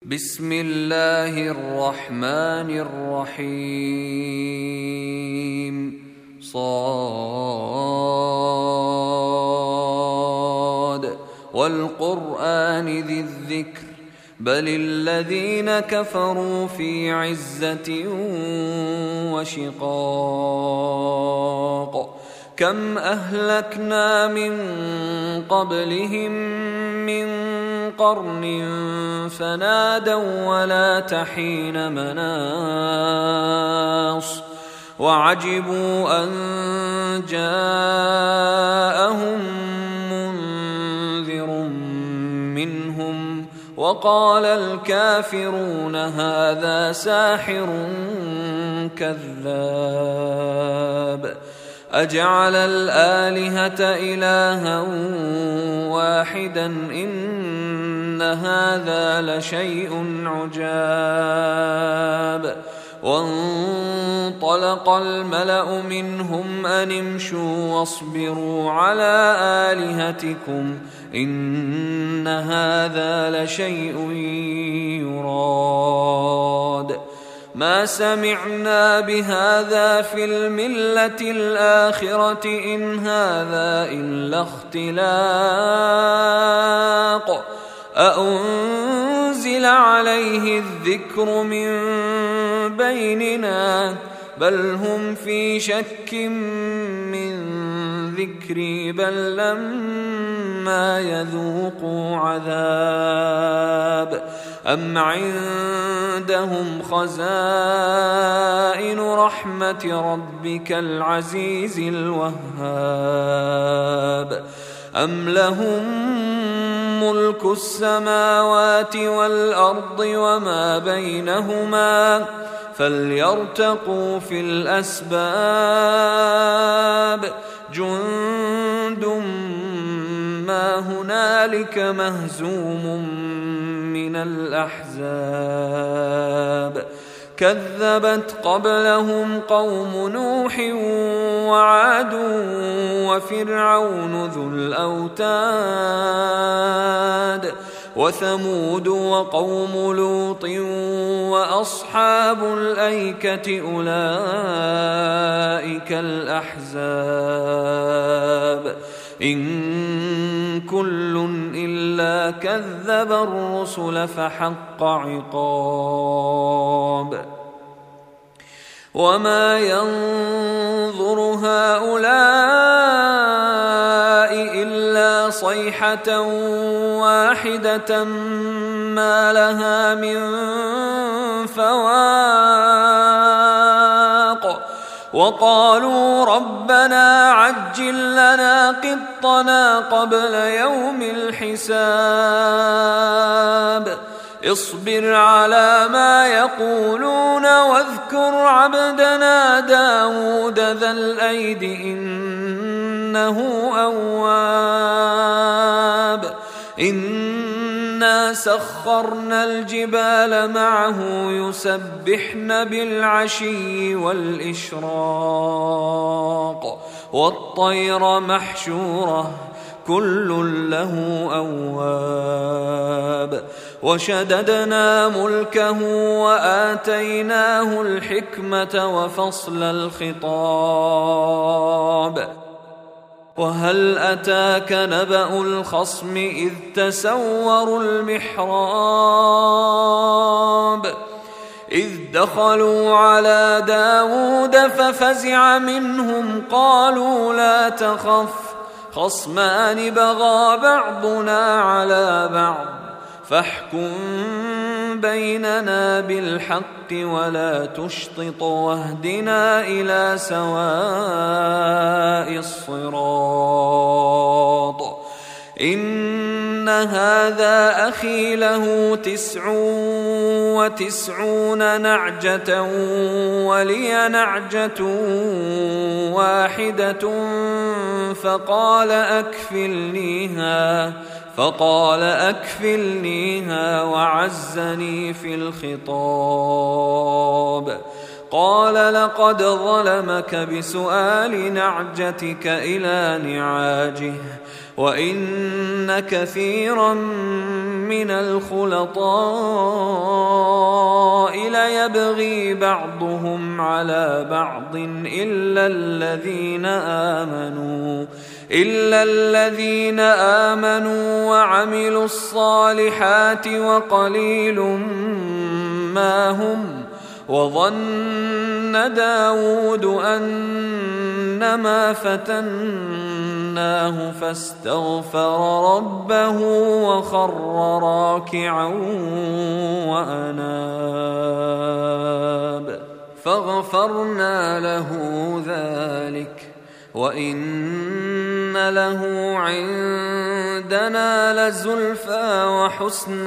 بسم الله الرحمن الرحيم صاد والقرآن ذي الذكر بل الذين كفروا في عزة وشقاق كم أهلكنا من قبلهم من قرن فنادوا ولا تحين مناص وعجبوا أن جاءهم منذر منهم وقال الكافرون هذا ساحر كذاب أجعل الآلهة إلها واحدا إن هذا لشيء عجاب وانطلق الملأ منهم أن امشوا واصبروا على آلهتكم إن هذا لشيء يراد ما سمعنا بهذا في الملة الآخرة إن هذا إلا اختلاق أأنزل عليه الذكر من بيننا بل هم في شك من ذكري بل لما يذوقوا عذاب أم عندهم خزائن رحمة ربك العزيز الوهاب أم لهم ملك السماوات والأرض وما بينهما فليرتقوا في الأسباب جند ما هنالك مهزوم من الأحزاب كذبت قبلهم قوم نوح وعاد وفرعون ذو الأوتاد وثمود وقوم لوط وأصحاب الأيكة أولئك الأحزاب إن كل إلا كذب الرسل فحق عقاب وما ينظر هؤلاء إلا صيحة واحدة ما لها من فواق وقالوا ربنا عجل لنا قطنا قبل يوم الحساب اصبر على ما يقولون واذكر عبدنا داود ذا الأيد إنه أواب إنا سخرنا الجبال معه يسبحن بالعشي والإشراق والطير محشورة كل له أواب وشددنا ملكه وآتيناه الحكمة وفصل الخطاب وهل أتاك نبأ الخصم إذ تسوروا المحراب إذ دخلوا على داود ففزع منهم قالوا لا تخف خصمان بغى بعضنا على بعض فاحكم بيننا بالحق ولا تشطط واهدنا إلى سواء الصراط إن هذا أخي له 99 نعجة ولي نعجة واحدة فقال أكفلنيها وعزني في الخطاب قال لقد ظلمك بسؤال نعجتك إلى نعاجه وإن كثيرا من الخلطاء يبغي بعضهم على بعض إلا الذين آمنوا وعملوا الصالحات وقليل ما هم. وظن داود أنما فتناه فاستغفر ربه وخر راكعا وأناب فغفرنا له ذلك وإن له عندنا لزلفى وحسن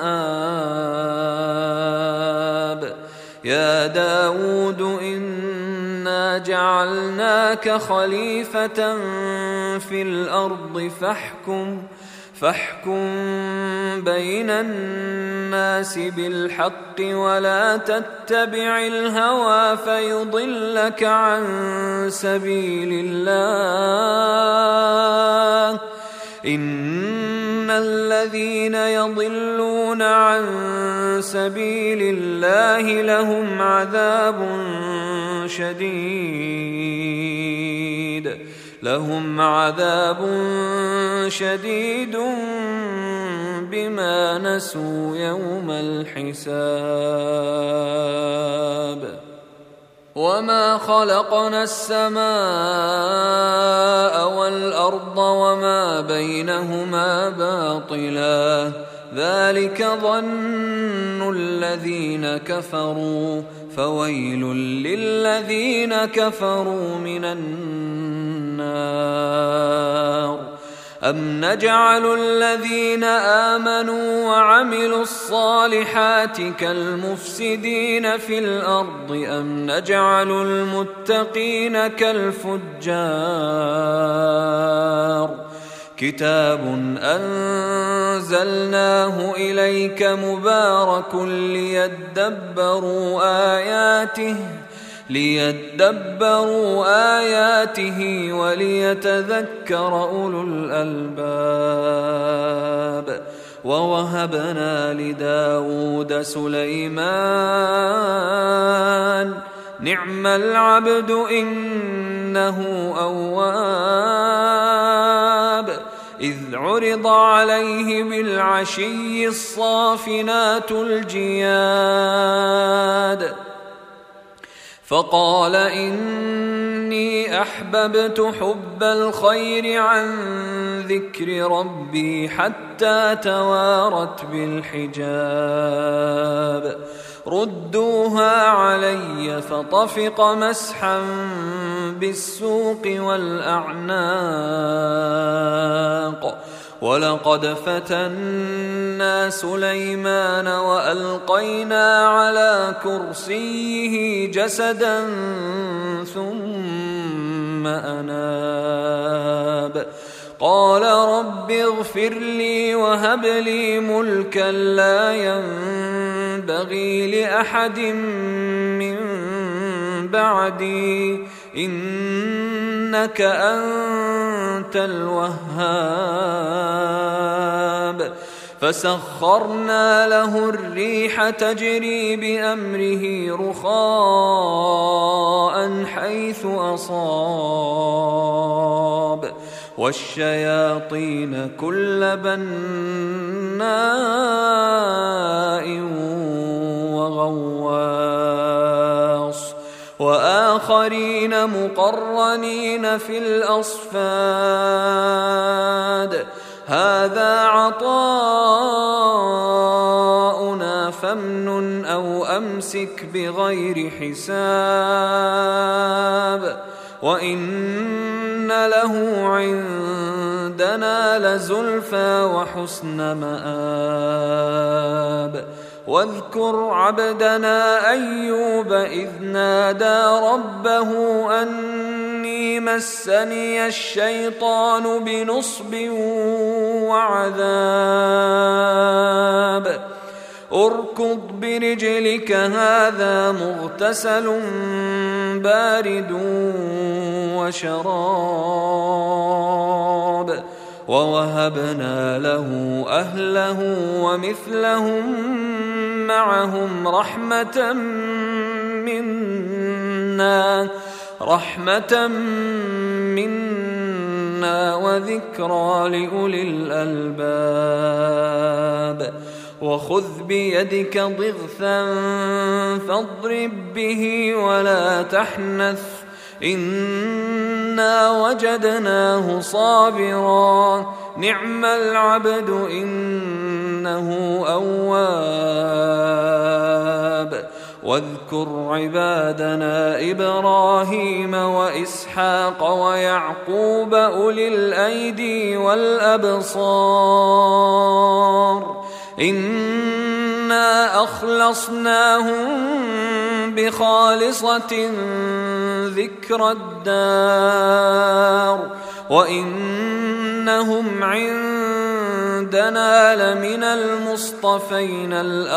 مآب. يا داود إنا جعلناك خليفة في الأرض فاحكم بين الناس بالحق ولا تتبع الهوى فيضلك عن سبيل الله. إن الذين يضلون عن سبيل الله لهم عذاب شديد بما نسوا يوم الحساب. وما خلقنا السماء والأرض وما بينهما باطلا ذلك ظن الذين كفروا فويل للذين كفروا من النار. أم نجعل الذين آمنوا وعملوا الصالحات كالمفسدين في الأرض أم نجعل المتقين كالفجار. كتاب أنزلناه إليك مبارك ليدبروا آياته وليتذكر أولو الألباب. ووهبنا لداود سليمان نعم العبد إنه أواب. إذ عرض عليه بالعشي الصافنات الجياد فقال إني أحببت حب الخير عن ذكر ربي حتى توارت بالحجاب. ردوها علي فطفق مسحا بالسوق والأعناق. ولقد فتنا سليمان وألقينا على كرسيه جسدا ثم أناب. قال رب اغفر لي وهب لي ملكا لا ينبغي لأحد من بعدي إنك أنت الوهاب. فسخرنا له الريح تجري بأمره رخاء حيث أصاب والشياطين كل بناء وغواص وآخرين مقرنين في الأصفاد. هذا عطاؤنا فامنن أو أمسك بغير حساب. وإن له عندنا لزلفى وحسن مآب. واذكر عبدنا أيوب إذ نادى ربه أني مسني الشيطان بنصب وعذاب. اركض برجلك هذا مغتسل بارد وشراب. ووهبنا له أهله ومثلهم معهم رحمة منا وذكرى لأولي الألباب. وخذ بيدك ضغثا فاضرب به ولا تحنث إنا وجدناه صابرا نعم العبد إنه أواب. واذكر عبادنا إبراهيم وإسحاق ويعقوب أولي الأيدي والأبصار إنا أخلصناهم بخالصة ذكر الدار وإنهم عندنا لمن المصطفين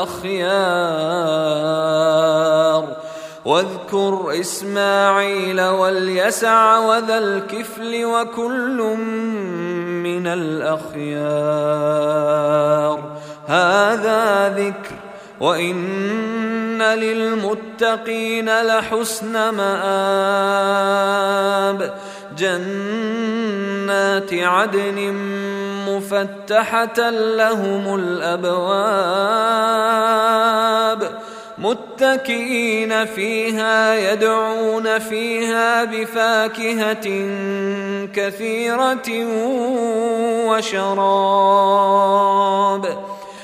الأخيار. واذكر إسماعيل واليسع وذا الكفل وكل من الأخيار هذا ذكر وإن للمتقين لحسن مآب. جنات عدن مفتحة لهم الأبواب متكئين فيها يدعون فيها بفاكهة كثيرة وشراب.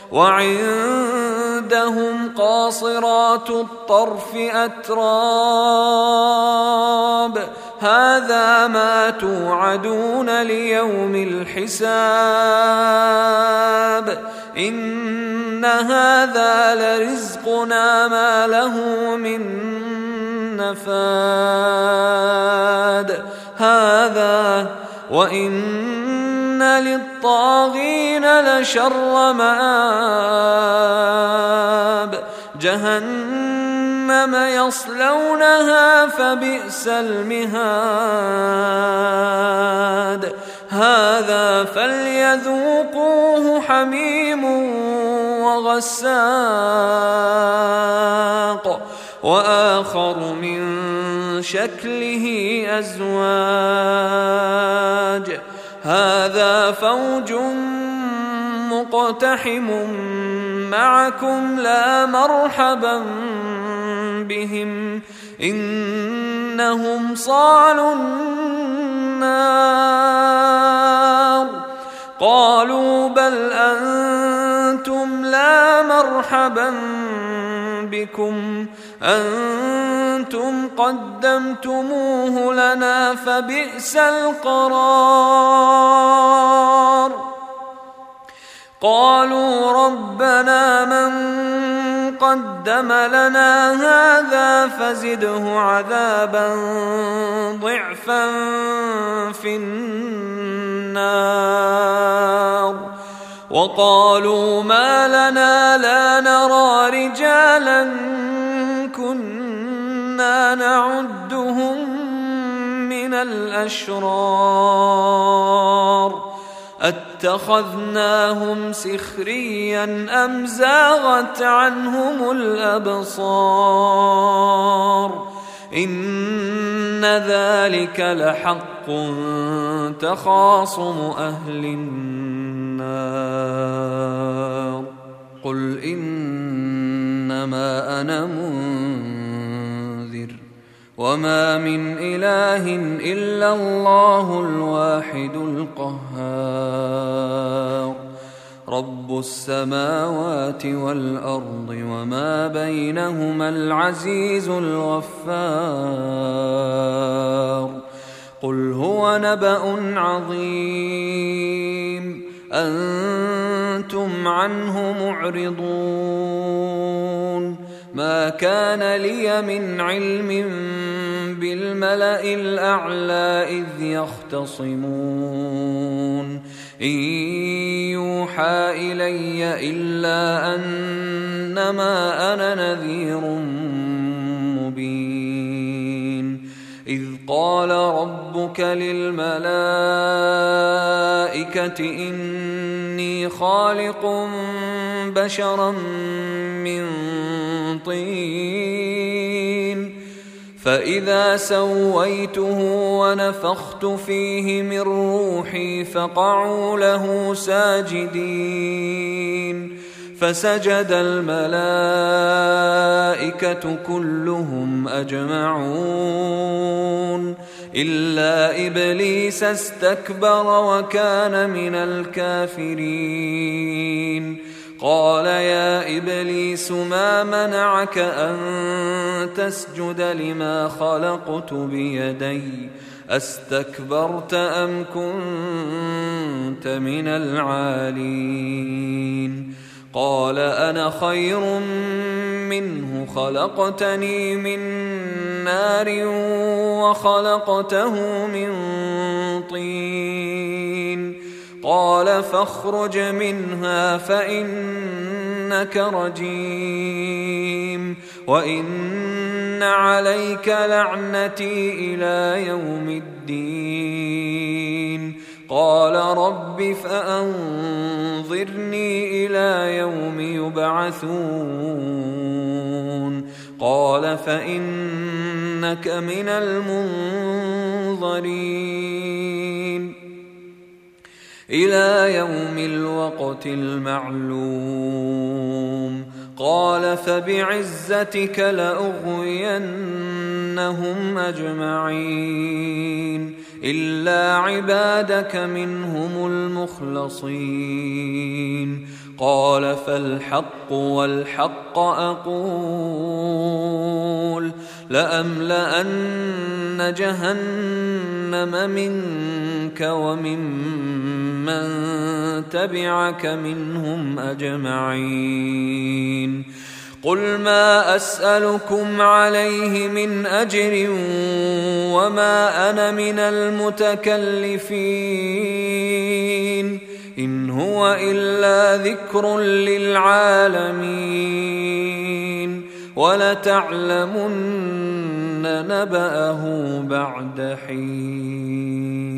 وعندهم قاصرات الطرف أتراب هذا ما توعدون ليوم الحساب إن هذا لرزقنا ما له من نفاد. هذا وإن للطاغين لشر مآب جهنم يصلونها فبئس المهاد. هذا فليذوقوه حميم وغساق وآخر من شكله أزواج هذا فوج مقتحم معكم لا مرحبا بهم إنهم صالوا النار. قالوا بل أنتم لا مرحبا بكم أنتم قدمتموه لنا فبئس القرار. قالوا ربنا من قدم لنا هذا فزده عذابا ضعفا في النار. وقالوا ما لنا لا نرى رجالا كنا نعدهم من الأشرار أتخذناهم سخريا أم زاغت عنهم الأبصار إن ذلك لحق تخاصم أهل النار. قل إنما أنا منذر وما من إله إلا الله الواحد القهار رب السماوات والأرض وما بينهما العزيز الغفار. قل هو نبأ عظيم أنتم عنه معرضون. ما كان لي من علم بالملأ الأعلى إذ يختصمون إن يوحى إلي إلا أنما أنا نذير مبين. إذ قال ربك للملائكة إني خالق بشرا من طين فإذا سويته ونفخت فيه من روحي فقعوا له ساجدين فسجد الملائكة كلهم أجمعون إلا إبليس استكبر وكان من الكافرين قال يا إبليس ما منعك أن تسجد لما خلقت بيدي أستكبرت أم كنت من العالين قال أنا خير منه خلقتني من نار وخلقته من طين قال فاخرج منها فإنك رجيم وإن عليك لعنتي إلى يوم الدين قال رب فأنظرني إلى يوم يبعثون قال فإنك من المنظرين إلى يوم الوقت المعلوم قال فبعزتك لأغوينهم أجمعين إلا عبادك منهم المخلصين قال فالحق والحق أقول لأملأن جهنم منك وممن تبعك منهم أجمعين قل ما أسألكم عليه من أجر وما أنا من المتكلفين إن هو إلا ذكر للعالمين ولتعلمن نبأه بعد حين